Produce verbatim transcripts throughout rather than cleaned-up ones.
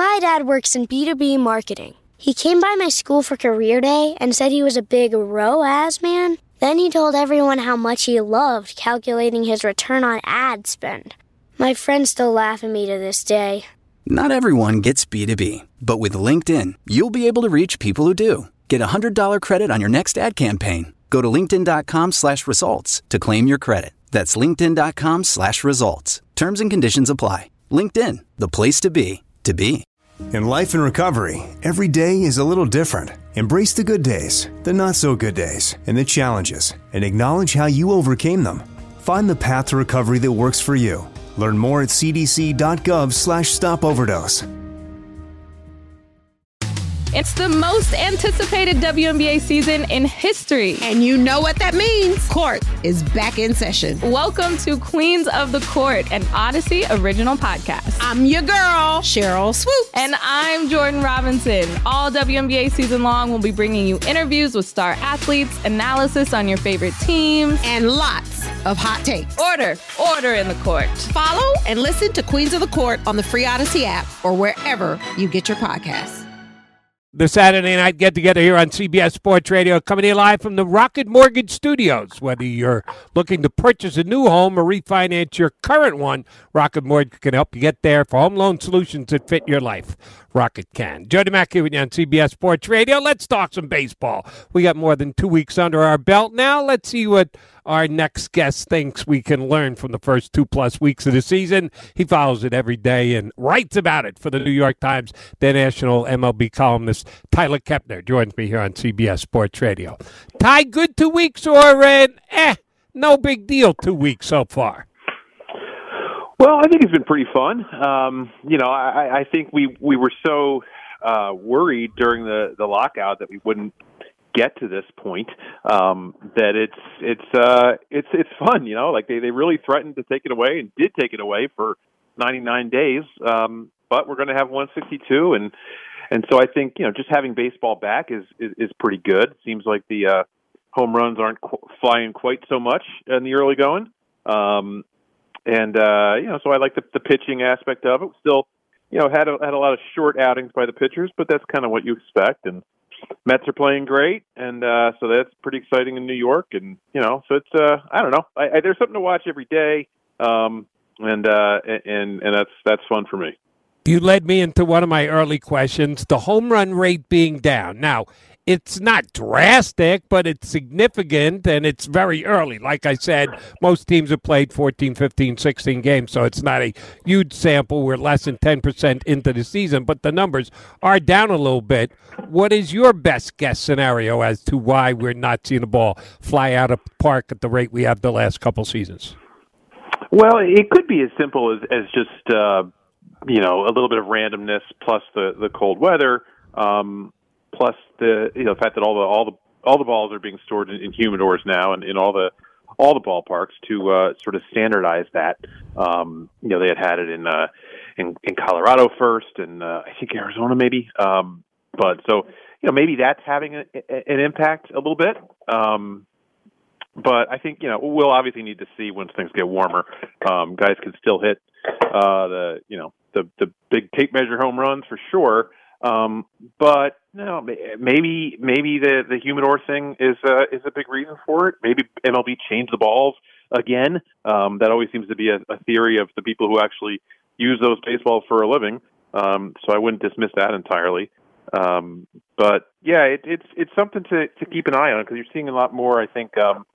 My dad works in B two B marketing. He came by my school for career day and said he was a big R O A S man. Then he told everyone how much he loved calculating his return on ad spend. My friends still laugh at me to this day. Not everyone gets B two B, but with LinkedIn, you'll be able to reach people who do. Get a one hundred dollars credit on your next ad campaign. Go to linkedin.com slash results to claim your credit. That's linkedin.com slash results. Terms and conditions apply. LinkedIn, the place to be, to be. In life and recovery, every day is a little different. Embrace the good days, the not so good days, and the challenges, and acknowledge how you overcame them. Find the path to recovery that works for you. Learn more at cdc.gov slash stop overdose. It's the most anticipated W N B A season in history. And you know what that means. Court is back in session. Welcome to Queens of the Court, an Odyssey original podcast. I'm your girl, Cheryl Swoop. And I'm Jordan Robinson. All W N B A season long, we'll be bringing you interviews with star athletes, analysis on your favorite teams, and lots of hot takes. Order, order in the court. Follow and listen to Queens of the Court on the free Odyssey app or wherever you get your podcasts. The Saturday night get-together here on C B S Sports Radio, coming to you live from the Rocket Mortgage Studios. Whether you're looking to purchase a new home or refinance your current one, Rocket Mortgage can help you get there for home loan solutions that fit your life. Rocket can. Jody Mack here with you on C B S Sports Radio. Let's talk some baseball. We got more than two weeks under our belt now. Let's see what our next guest thinks we can learn from the first two-plus weeks of the season. He follows it every day and writes about it for the New York Times. The national M L B columnist Tyler Kepner joins me here on C B S Sports Radio. Ty, good two weeks or uh, eh, no big deal two weeks so far? Well, I think it's been pretty fun. Um, you know, I, I think we, we were so uh, worried during the, the lockout that we wouldn't get to this point um, that it's it's uh, it's it's fun. You know, like they, they really threatened to take it away and did take it away for ninety-nine days. Um, but we're going to have one sixty-two, and and so I think you know just having baseball back is is, is pretty good. Seems like the uh, home runs aren't qu- flying quite so much in the early going. Um, And, uh, you know, so I like the, the pitching aspect of it. Still, you know, had a, had a lot of short outings by the pitchers, but that's kind of what you expect. And Mets are playing great, and uh, so that's pretty exciting in New York. And, you know, so it's, uh, I don't know. I, I, there's something to watch every day, um, and, uh, and and that's that's fun for me. You led me into one of my early questions, the home run rate being down. Now, it's not drastic, but it's significant, and it's very early. Like I said, most teams have played fourteen, fifteen, sixteen games, so it's not a huge sample. We're less than ten percent into the season, but the numbers are down a little bit. What is your best guess scenario as to why we're not seeing the ball fly out of the park at the rate we have the last couple seasons? Well, it could be as simple as, as just, uh, you know, a little bit of randomness plus the, the cold weather, um, plus the you know the fact that all the all the all the balls are being stored in, in humidors now, and in all the all the ballparks to uh, sort of standardize that. Um, you know, they had had it in uh, in, in Colorado first, and uh, I think Arizona maybe. Um, but so you know maybe that's having a, a, an impact a little bit. Um, but I think you know we'll obviously need to see once things get warmer. Um, guys can still hit uh, the you know the the big tape measure home runs for sure. Um, but no, maybe maybe the, the humidor thing is uh, is a big reason for it. Maybe M L B changed the balls again. Um, that always seems to be a, a theory of the people who actually use those baseballs for a living. Um, so I wouldn't dismiss that entirely. Um, but yeah, it, it's it's something to, to keep an eye on because you're seeing a lot more. I think um,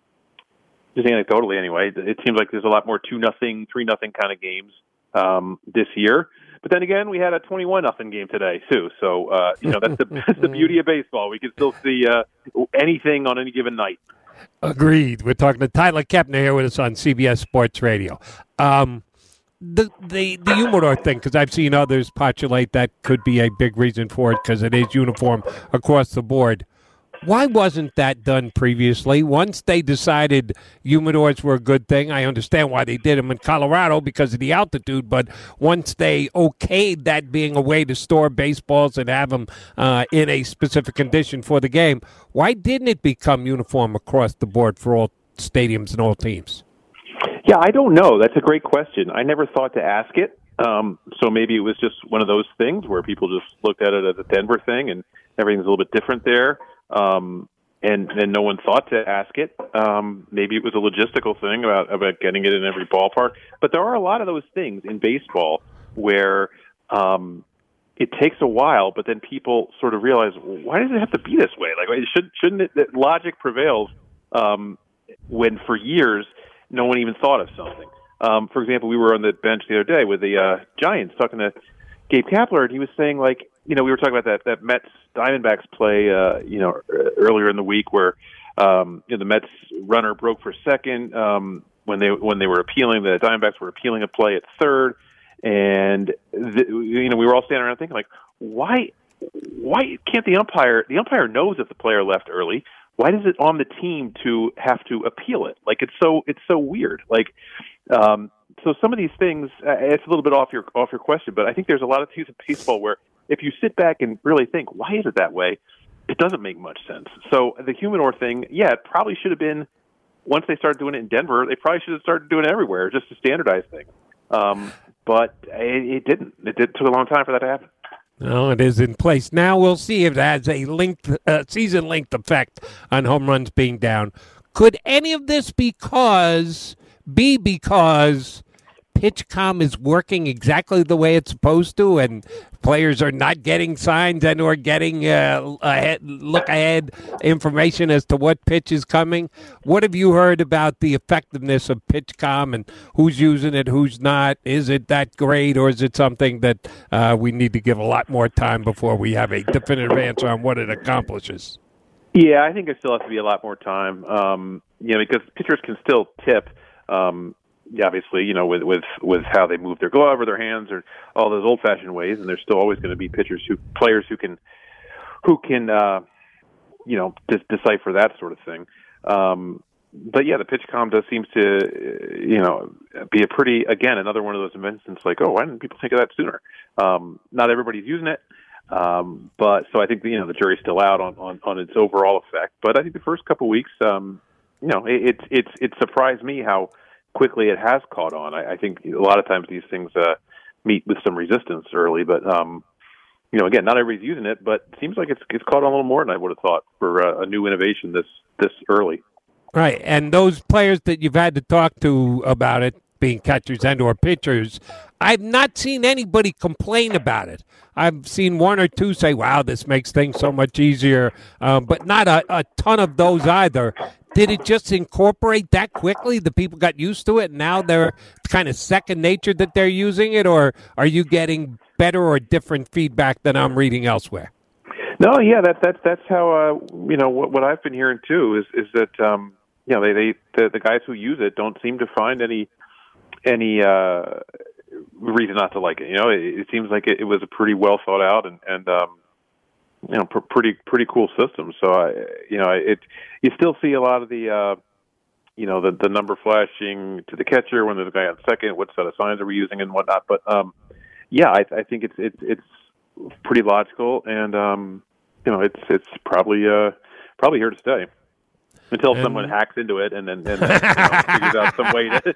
just anecdotally anyway, it seems like there's a lot more two nothing, three nothing kind of games um, this year. But then again, we had a twenty-one nothing game today too. So uh, you know that's the that's the beauty of baseball. We can still see uh, anything on any given night. Agreed. We're talking to Tyler Kepner here with us on C B S Sports Radio. Um, the the the humidor thing, because I've seen others postulate that could be a big reason for it because it is uniform across the board. Why wasn't that done previously? Once they decided humidors were a good thing, I understand why they did them in Colorado because of the altitude, but once they okayed that being a way to store baseballs and have them uh, in a specific condition for the game, why didn't it become uniform across the board for all stadiums and all teams? Yeah, I don't know. That's a great question. I never thought to ask it. Um, so maybe it was just one of those things where people just looked at it as a Denver thing, and everything's a little bit different there. Um, and, and no one thought to ask it. Um, maybe it was a logistical thing about, about getting it in every ballpark. But there are a lot of those things in baseball where um, it takes a while, but then people sort of realize, why does it have to be this way? Like, should, shouldn't it, that logic prevails um, when for years no one even thought of something? Um, for example, we were on the bench the other day with the uh, Giants talking to Gabe Kapler, and he was saying, like, you know, we were talking about that, that Mets Diamondbacks play, uh, you know, earlier in the week where, um, you know, the Mets runner broke for second um, when they when they were appealing. The Diamondbacks were appealing a play at third, and the, you know, we were all standing around thinking, like, why why can't the umpire? The umpire knows if the player left early. Why is it on the team to have to appeal it? Like, it's so it's so weird. Like, um, so some of these things, uh, it's a little bit off your off your question, but I think there's a lot of things in baseball where if you sit back and really think, why is it that way? It doesn't make much sense. So the Humidor thing, yeah, it probably should have been, once they started doing it in Denver, they probably should have started doing it everywhere, just a standardized thing. Um, but it, it didn't. It did, took a long time for that to happen. No, it is in place. Now we'll see if it has a length, uh, season-length effect on home runs being down. Could any of this because be because PitchCom is working exactly the way it's supposed to, and players are not getting signs and or getting uh, ahead, look ahead information as to what pitch is coming? What have you heard about the effectiveness of PitchCom and who's using it, who's not? Is it that great, or is it something that uh, we need to give a lot more time before we have a definitive answer on what it accomplishes? Yeah, I think there still has to be a lot more time, um, you know, because pitchers can still tip. Um, Yeah, obviously, you know, with, with, with how they move their glove or their hands or all those old-fashioned ways, and there's still always going to be pitchers who, players who can, who can, uh, you know, dis- decipher that sort of thing. Um, but yeah, the PitchCom does seems to, you know, be a pretty, again, another one of those inventions. Like, oh, why didn't people think of that sooner? Um, not everybody's using it, um, but so I think you know the jury's still out on, on, on its overall effect. But I think the first couple of weeks, um, you know, it, it's it's it surprised me how quickly it has caught on. I, I think a lot of times these things uh, meet with some resistance early, but um, you know, again, not everybody's using it, but it seems like it's it's caught on a little more than I would have thought for uh, a new innovation this this early. Right, and those players that you've had to talk to about it, being catchers and or pitchers, I've not seen anybody complain about it. I've seen one or two say, wow, this makes things so much easier, um, but not a, a ton of those either. Did it just incorporate that quickly? The people got used to it, and now they're kind of second nature that they're using it, or are you getting better or different feedback than I'm reading elsewhere? No, yeah, that, that, that's how, uh, you know, what, what I've been hearing, too, is, is that, um, you know, they, they the, the guys who use it don't seem to find any any uh, reason not to like it. You know, it, it seems like it, it was a pretty well thought out and, and um, you know, pr- pretty pretty cool system. So, I, you know, it you still see a lot of the, uh, you know, the, the number flashing to the catcher when there's a guy on second. What set of signs are we using and whatnot? But um, yeah, I, I think it's it's it's pretty logical, and um, you know, it's it's probably uh, probably here to stay. Until and, someone hacks into it and then and, and, you know, figures out some way to,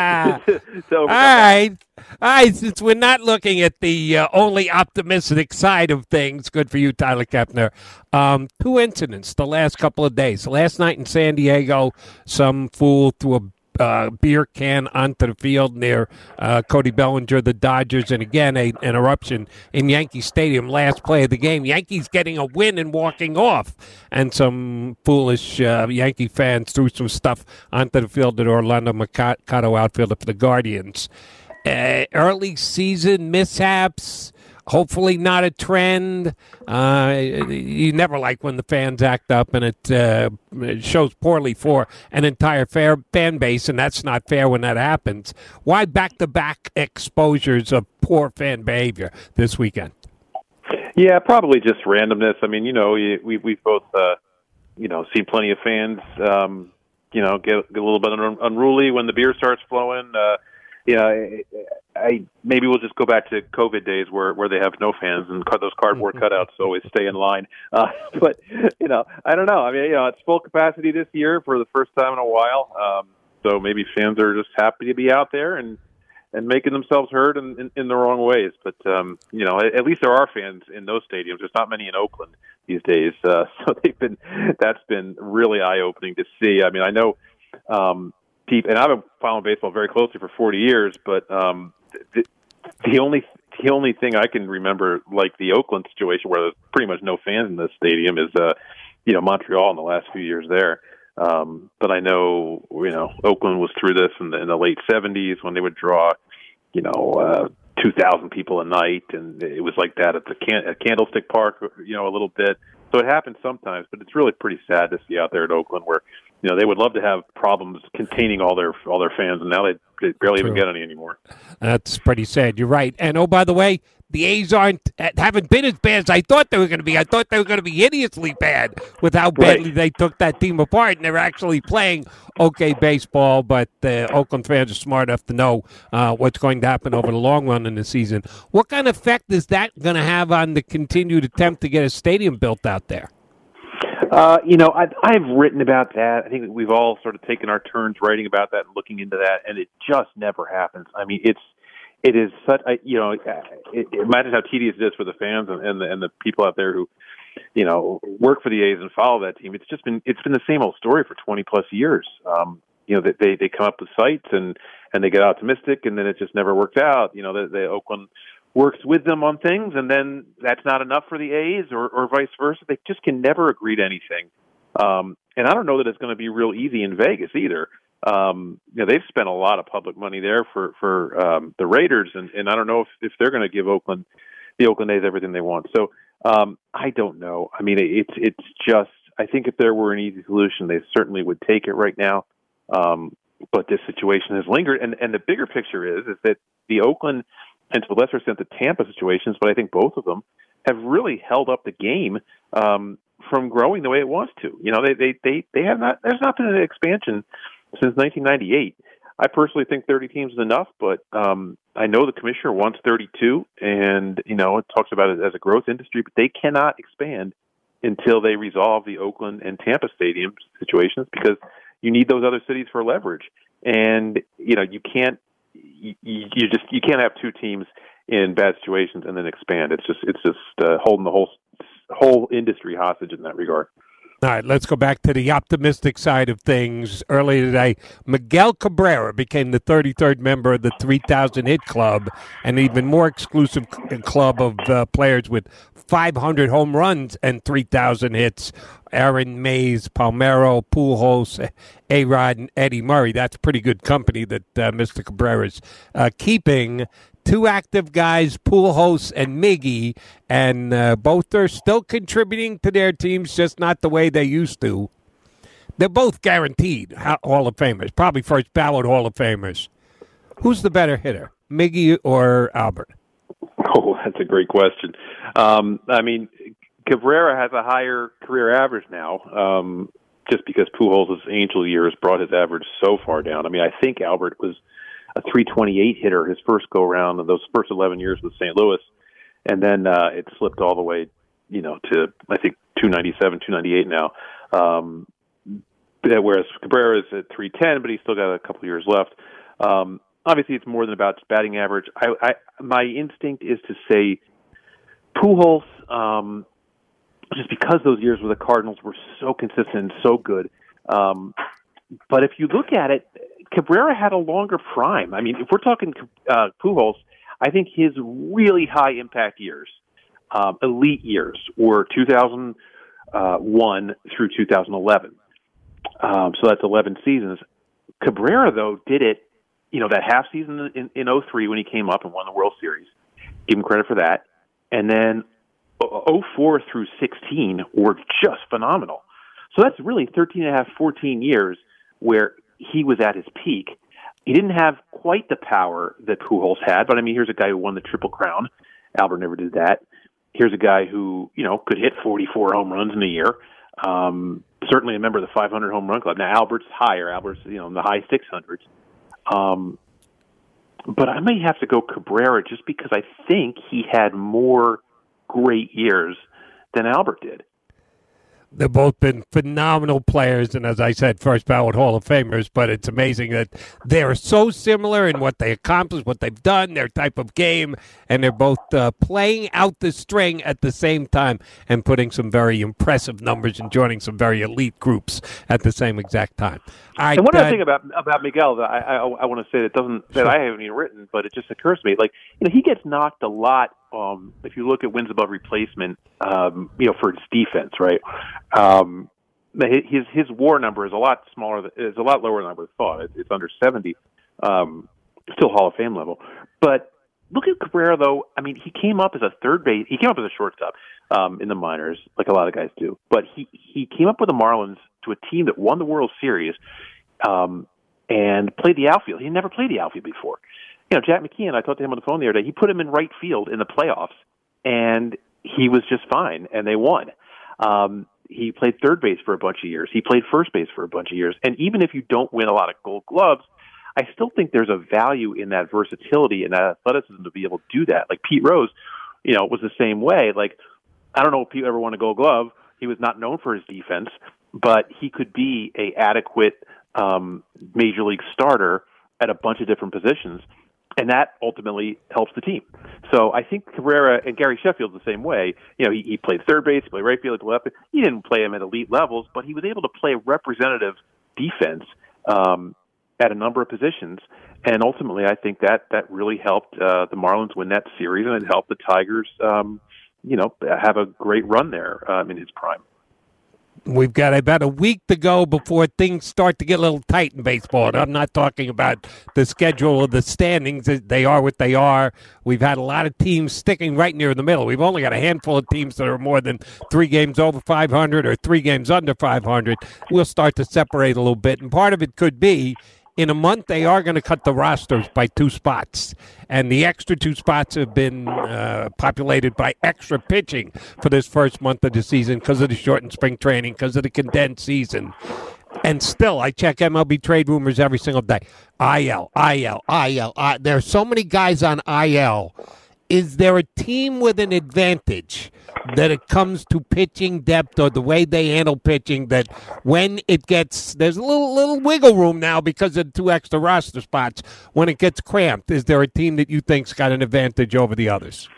to, to overcome All right. All right. Since we're not looking at the uh, only optimistic side of things, good for you, Tyler Kepner. Um, two incidents the last couple of days. Last night in San Diego, some fool threw a Uh, beer can onto the field near uh, Cody Bellinger, the Dodgers, and again, a, an eruption in Yankee Stadium, last play of the game. Yankees getting a win and walking off, and some foolish uh, Yankee fans threw some stuff onto the field at Orlando Mercado, outfielder for the Guardians. Uh, early season mishaps. Hopefully not a trend. Uh, you never like when the fans act up, and it, uh, it shows poorly for an entire fair fan base, and that's not fair when that happens. Why back-to-back exposures of poor fan behavior this weekend? Yeah, probably just randomness. I mean, you know, we we've both, uh, you know, seen plenty of fans, um, you know, get, get a little bit un- unruly when the beer starts flowing. Uh, Yeah, I, I maybe we'll just go back to COVID days where, where they have no fans and cut those cardboard cutouts always stay in line. Uh, but you know, I don't know. I mean, you know, it's full capacity this year for the first time in a while. Um, so maybe fans are just happy to be out there, and and making themselves heard in, in, in the wrong ways. But, um, you know, at, at least there are fans in those stadiums. There's not many in Oakland these days. Uh, so they've been, that's been really eye-opening to see. I mean, I know um, people, and I've been following baseball very closely for forty years, but um, the, the only the only thing I can remember, like the Oakland situation where there's pretty much no fans in the stadium, is, uh, you know, Montreal in the last few years there. Um, but I know, you know, Oakland was through this in the, in the late seventies when they would draw, you know, uh, two thousand people a night, and it was like that at the can- at Candlestick Park, you know, a little bit. So it happens sometimes, but it's really pretty sad to see out there at Oakland where, you know, they would love to have problems containing all their all their fans, and now they, they barely True. even get any anymore. That's pretty sad. You're right. And, oh, by the way, the A's aren't haven't been as bad as I thought they were going to be. I thought they were going to be hideously bad with how badly right. they took that team apart, and they're actually playing okay baseball. But the Oakland fans are smart enough to know uh, what's going to happen over the long run in the season. What kind of effect is that going to have on the continued attempt to get a stadium built out there? Uh, you know, I've, I've written about that. I think we've all sort of taken our turns writing about that and looking into that, and it just never happens. I mean, it's It is such, you know, it, imagine how tedious it is for the fans and, and the and the people out there who, you know, work for the A's and follow that team. It's just been it's been the same old story for twenty plus years. Um, you know, they they come up with sites and and they get optimistic, and then it just never works out. You know, the, the Oakland works with them on things, and then that's not enough for the A's, or, or vice versa. They just can never agree to anything. Um, and I don't know that it's going to be real easy in Vegas either. Um, you know, they've spent a lot of public money there for, for, um, the Raiders. And, and I don't know if, if they're going to give Oakland, the Oakland A's everything they want. So, um, I don't know. I mean, it's, it's just, I think if there were an easy solution, they certainly would take it right now. Um, but this situation has lingered. And, and the bigger picture is, is that the Oakland and to a lesser extent the Tampa situations, but I think both of them have really held up the game, um, from growing the way it wants to. You know, they, they, they, they have not, there's not been an expansion since nineteen ninety-eight. I personally think thirty teams is enough, but um, I know the commissioner wants thirty-two, and, you know, it talks about it as a growth industry, but they cannot expand until they resolve the Oakland and Tampa stadium situations, because you need those other cities for leverage. And, you know, you can't, you, you just, you can't have two teams in bad situations and then expand. It's just, it's just uh, holding the whole, whole industry hostage in that regard. All right, let's go back to the optimistic side of things. Earlier today, Miguel Cabrera became the thirty-third member of the three thousand hit club, an even more exclusive club of uh, players with five hundred home runs and three thousand hits. Aaron Mays, Palmeiro, Pujols, A-Rod, and Eddie Murray. That's pretty good company that uh, Mister Cabrera's uh, keeping. Two active guys, Pujols and Miggy, and uh, both are still contributing to their teams, just not the way they used to. They're both guaranteed Hall of Famers, probably first ballot Hall of Famers. Who's the better hitter, Miggy or Albert? Oh, that's a great question. Um, I mean, Cabrera has a higher career average now, um, just because Pujols' Angel years brought his average so far down. I mean, I think Albert was a three twenty-eight hitter his first go round of those first eleven years with Saint Louis, and then uh, it slipped all the way, you know, to I think two ninety-seven, two ninety-eight now. Um, whereas Cabrera is at three ten, but he's still got a couple years left. Um, obviously, it's more than about just batting average. I, I my instinct is to say Pujols, um, just because those years with the Cardinals were so consistent and so good. Um, but if you look at it, Cabrera had a longer prime. I mean, if we're talking uh, Pujols, I think his really high impact years, um, elite years, were two thousand one through two thousand eleven. Um, so that's eleven seasons. Cabrera, though, did it, you know, that half season in, in oh three when he came up and won the World Series. Give him credit for that. And then oh four through sixteen were just phenomenal. So that's really thirteen and a half, fourteen years where he was at his peak. He didn't have quite the power that Pujols had, but I mean, here's a guy who won the Triple Crown. Albert never did that. Here's a guy who, you know, could hit forty-four home runs in a year. Um, certainly a member of the five hundred home run club. Now, Albert's higher. Albert's, you know, in the high six hundreds. Um, but I may have to go Cabrera just because I think he had more great years than Albert did. They've both been phenomenal players, and as I said, first ballot Hall of Famers, but it's amazing that they're so similar in what they accomplish, what they've done, their type of game, and they're both uh, playing out the string at the same time and putting some very impressive numbers and joining some very elite groups at the same exact time. I, and one uh, other thing about about Miguel that I, I, I want to say that doesn't that I haven't even written, but it just occurs to me, like, you know, he gets knocked a lot. Um, if you look at wins above replacement, um, you know, for his defense, right? Um, his his WAR number is a lot smaller. Than, is a lot lower than I would have thought. It's, it's under seventy, um, still Hall of Fame level. But look at Cabrera, though. I mean, he came up as a third base. He came up as a shortstop um, in the minors, like a lot of guys do. But he he came up with the Marlins to a team that won the World Series um, and played the outfield. He never played the outfield before. You know, Jack McKeon, I talked to him on the phone the other day, he put him in right field in the playoffs, and he was just fine, and they won. Um, he played third base for a bunch of years. He played first base for a bunch of years. And even if you don't win a lot of gold gloves, I still think there's a value in that versatility and that athleticism to be able to do that. Like Pete Rose, you know, was the same way. Like, I don't know if Pete ever won a gold glove. He was not known for his defense, but he could be a adequate um, major league starter at a bunch of different positions. And that ultimately helps the team. So I think Cabrera and Gary Sheffield's the same way. You know, he, he played third base, he played right field, he played left. He didn't play him at elite levels, but he was able to play representative defense um, at a number of positions. And ultimately, I think that that really helped uh, the Marlins win that series, and it helped the Tigers, um, you know, have a great run there um, in his prime. We've got about a week to go before things start to get a little tight in baseball. And I'm not talking about the schedule or the standings. They are what they are. We've had a lot of teams sticking right near the middle. We've only got a handful of teams that are more than three games over five hundred or three games under five hundred. We'll start to separate a little bit. And part of it could be in a month, they are going to cut the rosters by two spots. And the extra two spots have been uh, populated by extra pitching for this first month of the season because of the shortened spring training, because of the condensed season. And still, I check M L B trade rumors every single day. I L, I L, I L. I, there are so many guys on I L. Is there a team with an advantage that it comes to pitching depth or the way they handle pitching, that when it gets, there's a little little wiggle room now because of the two extra roster spots, when it gets cramped, is there a team that you think's got an advantage over the others?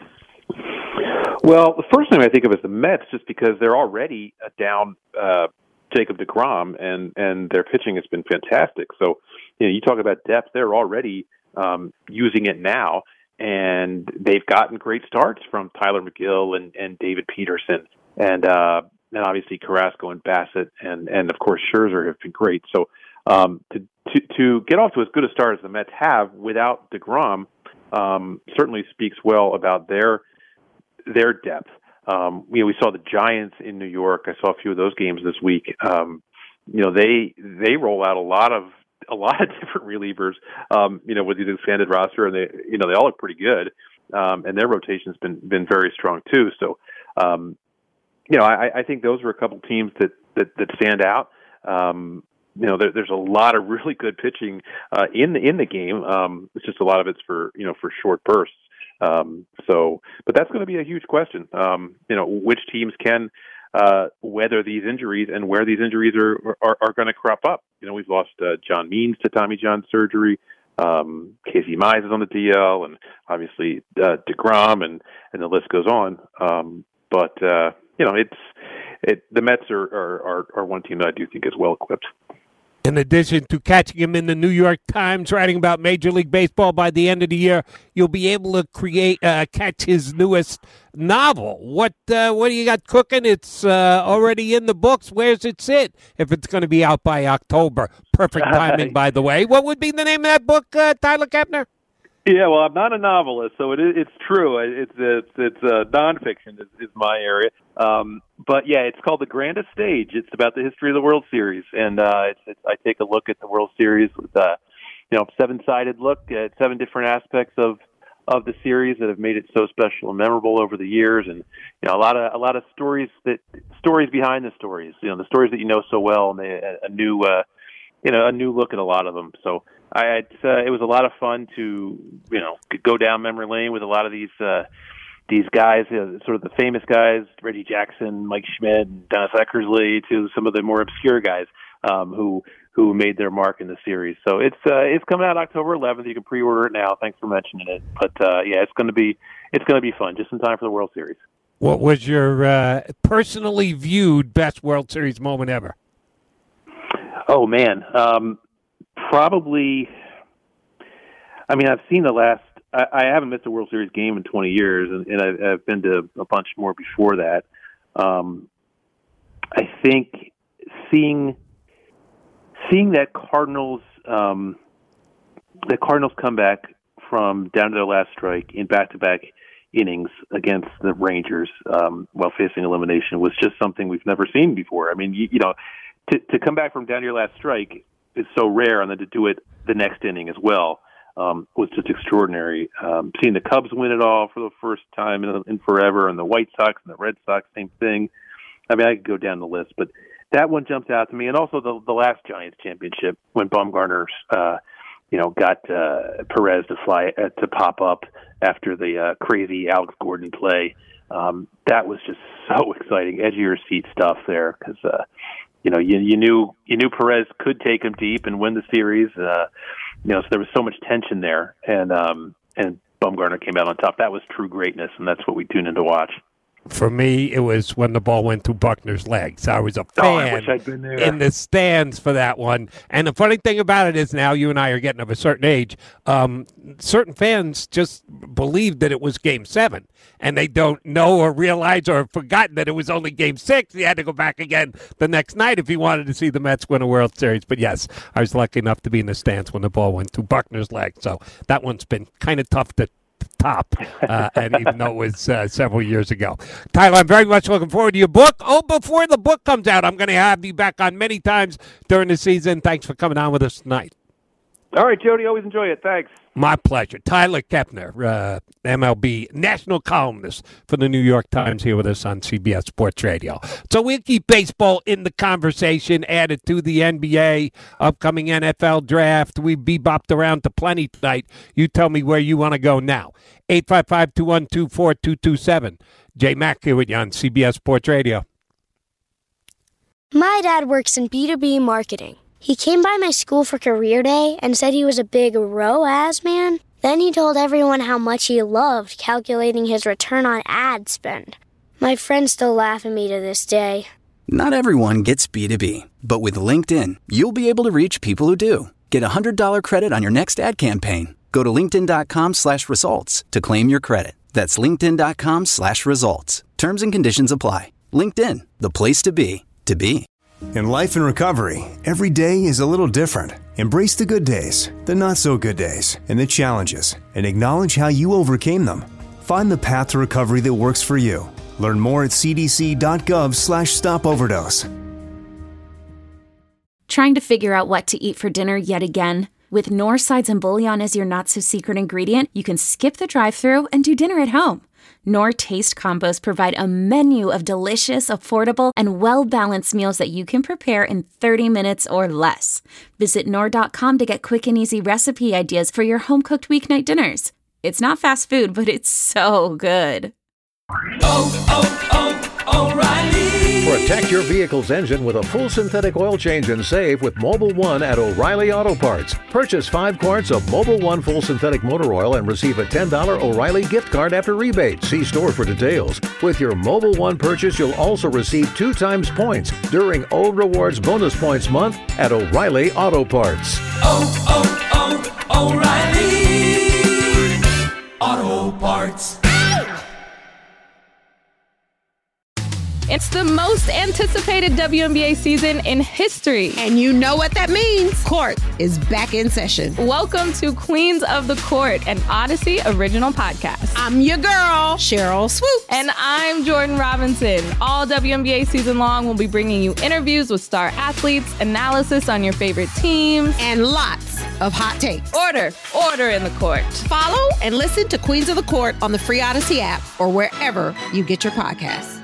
Well, the first name I think of is the Mets, just because they're already down uh, Jacob deGrom, and, and their pitching has been fantastic. So, you know, you talk about depth, they're already um, using it now. And they've gotten great starts from Tyler McGill and, and David Peterson, and uh, and obviously Carrasco and Bassett, and, and of course Scherzer have been great. So um, to, to to get off to as good a start as the Mets have without DeGrom um, certainly speaks well about their their depth. Um, you know, we saw the Giants in New York. I saw a few of those games this week. Um, you know, they they roll out a lot of. a lot of different relievers, um, you know, with the expanded roster, and they, you know, they all look pretty good. Um, and their rotation's been, been very strong too. So, um, you know, I, I think those are a couple teams that, that, that stand out. Um, you know, there, there's a lot of really good pitching, uh, in the, in the game. Um, it's just a lot of it's for, you know, for short bursts. Um, so, but that's going to be a huge question. Um, you know, which teams can, uh, weather these injuries and where these injuries are, are, are going to crop up. You know, we've lost uh, John Means to Tommy John surgery. Um, Casey Mize is on the D L, and obviously uh, DeGrom, and, and the list goes on. Um, but, uh, you know, it's it, the Mets are, are, are, are one team that I do think is well equipped. In addition to catching him in the New York Times writing about Major League Baseball by the end of the year, you'll be able to create uh, catch his newest novel. What uh, what do you got cooking? It's uh, already in the books. Where's it sit? If it's going to be out by October. Perfect timing, by the way. What would be the name of that book, uh, Tyler Kepner? Yeah, well, I'm not a novelist, so it is, it's true. It's it's it's uh, nonfiction is, is my area. Um, but yeah, it's called The Grandest Stage. It's about the history of the World Series, and uh, it's, it's, I take a look at the World Series with a you know seven-sided look at seven different aspects of of the series that have made it so special and memorable over the years, and you know a lot of a lot of stories that stories behind the stories. You know the stories that you know so well, and they, a, a new uh, you know a new look at a lot of them. So. I, uh, it was a lot of fun to, you know, go down memory lane with a lot of these uh, these guys, you know, sort of the famous guys, Reggie Jackson, Mike Schmidt, and Dennis Eckersley, to some of the more obscure guys um, who who made their mark in the series. So it's uh, it's coming out October eleventh. You can pre-order it now. Thanks for mentioning it. But uh, yeah, it's going to be it's going to be fun, just in time for the World Series. What was your uh, personally viewed best World Series moment ever? Oh man, um, probably. I mean, I've seen the last. I, I haven't missed a World Series game in twenty years, and, and I've, I've been to a bunch more before that. Um, I think seeing seeing that Cardinals um, the Cardinals come back from down to their last strike in back-to-back innings against the Rangers um, while facing elimination was just something we've never seen before. I mean, you, you know, to to come back from down to your last strike is so rare, and then to do it the next inning as well. Um, was just extraordinary. Um, seeing the Cubs win it all for the first time in, in forever, and the White Sox and the Red Sox, same thing. I mean, I could go down the list, but that one jumps out to me. And also the the last Giants championship when Bumgarner, uh, you know, got uh, Perez to fly uh, to pop up after the uh, crazy Alex Gordon play. Um, that was just so exciting, edge of your seat stuff there, because uh, you know you you knew you knew Perez could take him deep and win the series. Uh, You know, so there was so much tension there, and um, and Bumgarner came out on top. That was true greatness, and that's what we tune in to watch. For me, it was when the ball went through Buckner's legs. I was a fan oh, I wish I'd been there. in the stands for that one. And the funny thing about it is now you and I are getting of a certain age. Um, certain fans just believed that it was Game seven, and they don't know or realize or have forgotten that it was only Game six. He had to go back again the next night if he wanted to see the Mets win a World Series. But, yes, I was lucky enough to be in the stands when the ball went through Buckner's leg. So that one's been kind of tough to top, uh, and even though it was uh, several years ago. Tyler, I'm very much looking forward to your book. Oh, before the book comes out, I'm going to have you back on many times during the season. Thanks for coming on with us tonight. All right, Jody, always enjoy it. Thanks. My pleasure. Tyler Kepner, uh, M L B national columnist for the New York Times, here with us on C B S Sports Radio. So we'll keep baseball in the conversation, added to the N B A, upcoming N F L draft. We bebopped around to plenty tonight. You tell me where you want to go now. eight five five, two one two, four two two seven. Jay Mack here with you on C B S Sports Radio. My dad works in B two B marketing. He came by my school for career day and said he was a big R O A S man. Then he told everyone how much he loved calculating his return on ad spend. My friends still laugh at me to this day. Not everyone gets B two B, but with LinkedIn, you'll be able to reach people who do. Get a one hundred dollars credit on your next ad campaign. Go to linkedin.com slash results to claim your credit. That's linkedin.com slash results. Terms and conditions apply. LinkedIn, the place to be, to be. In life and recovery, every day is a little different. Embrace the good days, the not so good days, and the challenges, and acknowledge how you overcame them. Find the path to recovery that works for you. Learn more at cdc.gov slash stop overdose. Trying to figure out what to eat for dinner yet again? With Knorr sides and bouillon as your not-so-secret ingredient, you can skip the drive-thru and do dinner at home. Knorr Taste Combos provide a menu of delicious, affordable, and well-balanced meals that you can prepare in thirty minutes or less. Visit Knorr dot com to get quick and easy recipe ideas for your home-cooked weeknight dinners. It's not fast food, but it's so good. Oh, oh, oh, O'Reilly! Protect your vehicle's engine with a full synthetic oil change and save with Mobil one at O'Reilly Auto Parts. Purchase five quarts of Mobil one full synthetic motor oil and receive a ten dollars O'Reilly gift card after rebate. See store for details. With your Mobil one purchase, you'll also receive two times points during O Rewards Bonus Points Month at O'Reilly Auto Parts. Oh, oh, oh, O'Reilly Auto Parts. It's the most anticipated W N B A season in history. And you know what that means. Court is back in session. Welcome to Queens of the Court, an Odyssey original podcast. I'm your girl, Cheryl Swoop. And I'm Jordan Robinson. All W N B A season long, we'll be bringing you interviews with star athletes, analysis on your favorite teams, and lots of hot takes. Order, order in the court. Follow and listen to Queens of the Court on the free Odyssey app or wherever you get your podcasts.